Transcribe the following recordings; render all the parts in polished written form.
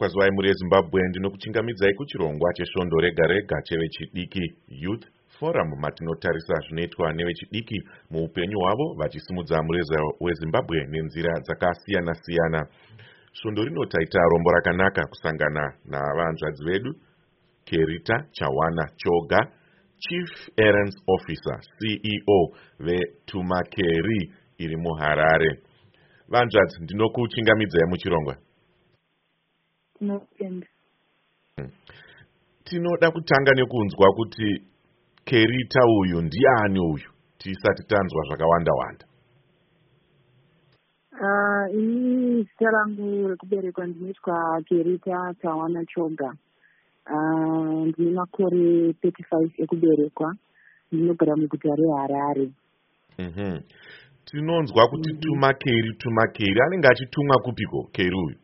Kwazwai muri yeZimbabwe ndinokuchingamidzai kuchirongwa chesvondo rega rega chevechidiki Youth Forum matinotarisa zvinoitwa nevechidiki muupenyu hwavo vachisimudza mureza weZimbabwe nenzira dzakasiyana siyana. Svondo rinotaita rombo rakanaka kusangana navanzvadzi vedu Kerita Chawana Choga, Chief Errands Officer CEO veTumakeri iri muHarare. Vanzvadzi ndinokuchingamidzai muchirongwa. Tinoda kutanga nekunzwa kuti Kerita uyu ndiani uyu tisati tanzwa zvakawanda wanda. Ini zita rangu rekuberekwa ndinoitwa Kerita Chawana Choga. Ndine makore 35 ekuberekwa. Ndinogara muguta reHarare. Tinonzwa kuti Tumakeri anenge achitumwa kupiko Keri uyu?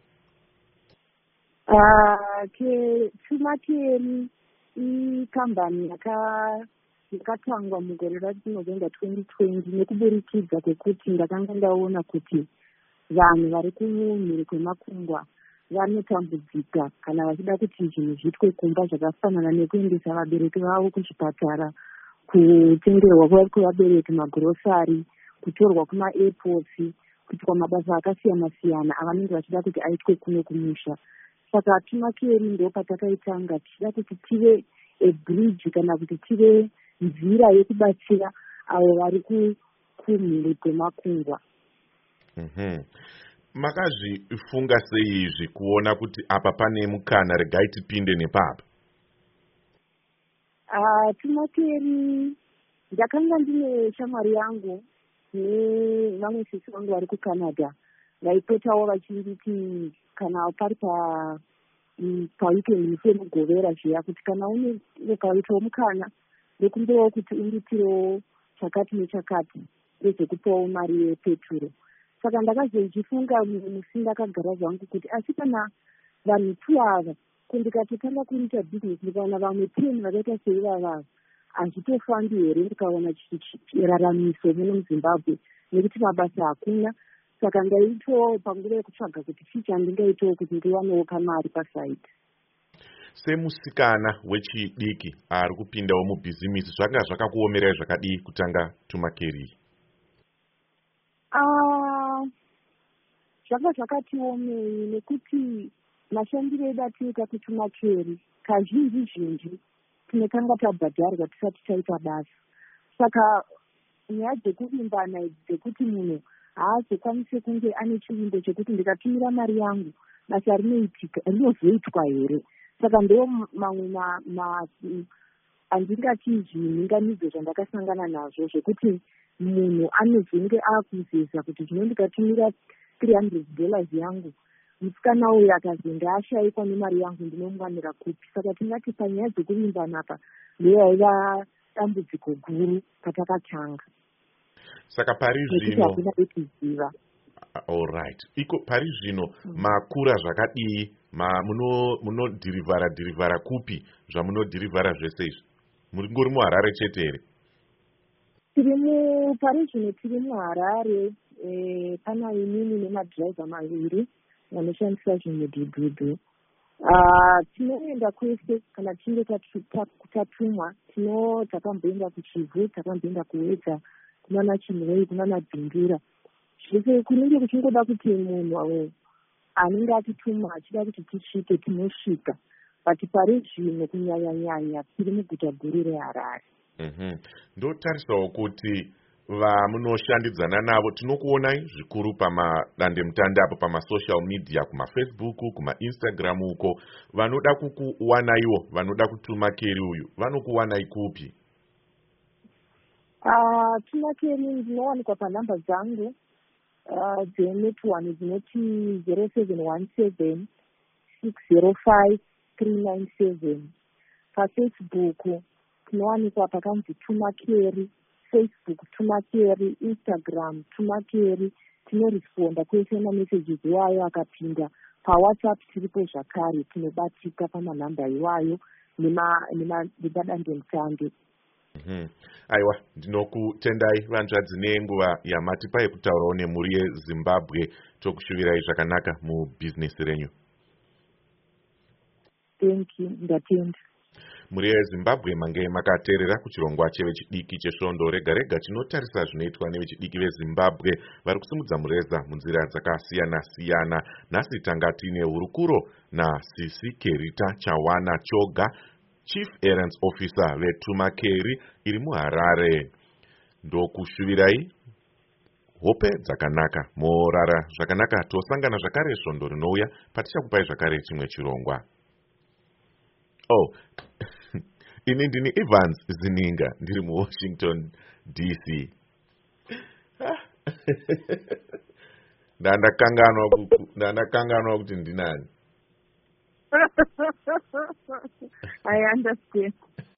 Tumakeri ikambani yakatangwa mugore ratinovenga 2020 nekuburikidza kwekuti ndakanga ndaona kuti vanhu vari kumhiri kwemakungwa vanotambudzika kana vachida kuti zvinhu zviitwe kumba zvakafanana nekuendesa vabereki vavo kuzvipatara, kutengerwa kwevabereki magurosari, kutorwa kuma-airports, kuitwa mabasa akasiyana siyana avanenge vachida kuti aitwe kuno kumusha. Saka Tumakeri ndo patakaitanga tichida kuti tive bridge kana kuti tive nzira yekubatsira avo vari kumhiri kwemakungwa. Makazvifunga sei izvi kuona kuti apa pane mukana regai tipinde nepapa? Tumakeri ndakanga ndine shamwari yangu nevamwe sisi vangu vari kuCanada vaipotawo vachinditi kana pari paweekend musemugovera zviya kuti kana ukaitawo mukana rekumbewo kuti unditirewo chakati nechakati rezvekupawo mari yepeturo. Saka ndakazochifunga musi ndakagara zvangu kuti asi kana vanhu 2 ndikatotanga kuita bhizinesi ndikaona vamwe 10 vakaita seivavava hazvitofambi here ndikaona chiraramiso muno muZimbabwe nekuti mabasa hakuna. Saka ndaitowo panguva yekutsvaga kuti chii chandingaitawo kuti ndiwanewo kamari pasaiti. Semusikana wechidiki ari kupindawo mubhizimisi, zvanga zvakakuomerai zvakadii kutanga Tumakeri? Zvanga zvakatiomei nekuti mashandiro edu atinoita kuTumakeri kazhinji tinotanga tabhadharwa tisati taita basa. Saka nyaya dzekuvimbana idzi dzekuti munhu haazokwanise kunge ane chivimbo chekuti ndikatumira mari yangu basa rinozoitwa here. Saka ndo mamwe andingati zvinhinganidzo zvandakasangana nazvo zvekuti munhu anozonge akuzeza kuti zvino ndikatumira $300 yangu musikana uyu akazenge ashayikwa nemari yangu ndinomuwanira kupi. Saka tingati panyaya dzekuvimbana apa ndoyaiva dambudziko guru patakatanga. Saka pari zvino alright, iko pari zvino makura zvakadii, munodhirivhara kupi zvamunodhirivhara zvese izvi? Muringori muHarare chete here? Pari zvino tiri muHarare. Pana inini nemadhiraivha 2 vanoshandisa zvimudhudhudhu. Tinoenda kwese kana tinge tatumwa. Takamboenda kuChivu, takamboenda kuWedza, kunana Chinhoi, kunana Dzindura. Zvese kunenge kuchingoda kuti munhu anenge atituma achida kuti tisvike tinosvika. But pari zvino kunyanya tiri muguta guru reHarare. Ndotarisawo kuti vamunoshandidzana navo tinokuonai zvikuru pamadandemutande apo pamasocial media, kumaFacebook, kumaInstagram uko. Vanoda kukuwanaiwo, vanoda kuTumakeri uyu vanokuwanai kupi? Tumakeri ndinowanikwa panhamba dzangu dzenetwork dzinoti 0717 605 397. PaFacebook tinowanikwa pakanzi Tumakeri, Facebook Tumakeri, Instagram Tumakeri. Tinoresponda kwese mamessages iwayo akapinda. PaWhatsApp tiripo zvakare, tinobatika pamanhamba iwayo nemadandemutande. Aiwa, ndinokutendai vanzvadzi nenguva yamatipa yekutaurawo nemhuri yeZimbabwe. Tokushuvirai zvakanaka mubhizinesi renyu. thank you, ndatenda. Muri yeZimbabwe mange makateerera kuchirongwa chevechidiki chesvondo rega rega chinotarisa zvinoitwa nevechidiki veZimbabwe vari kusimudza mureza munzira dzakasiyana-siyana. Nhasi tanga tine hurukuro naSisi Kerita Chawana Choga, Chief Errands Officer veTumakeri iri muHarare. Ndokushuvirai hope dzakanaka, morara zvakanaka. Tosangana zvakare svondo rinouya patichakupai zvakare chimwe chirongwa. Ini ndini Evans Zininga ndiri muWashington DC. Ndandakanganwa kuti ndinani. I understand.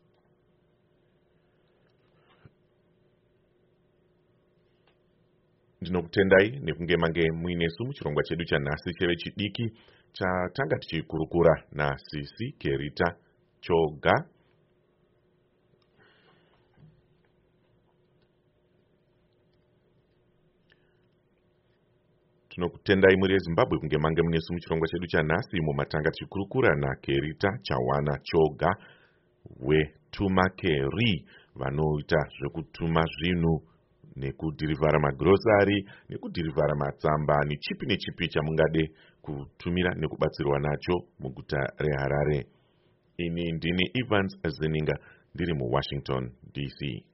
Ndinokutendai nekunge mange muinesu muchirongwa chedu chanhasi chevechidiki chatanga tichikurukura naSisi Kerita Choga. Tinokutendai muri yeZimbabwe kunge mange munesu muchirongwa chedu chanhasi mumatanga tichikurukura naKerita Chawana Choga weTumakeri vanoita zvekutuma zvinhu nekudhirivhara magrosari nekudhirivhara matsamba nechipi nechipi chamungade kutumira nekubatsirwa nacho muguta reHarare. Ini ndini Evans Zininga ndiri muWashington DC.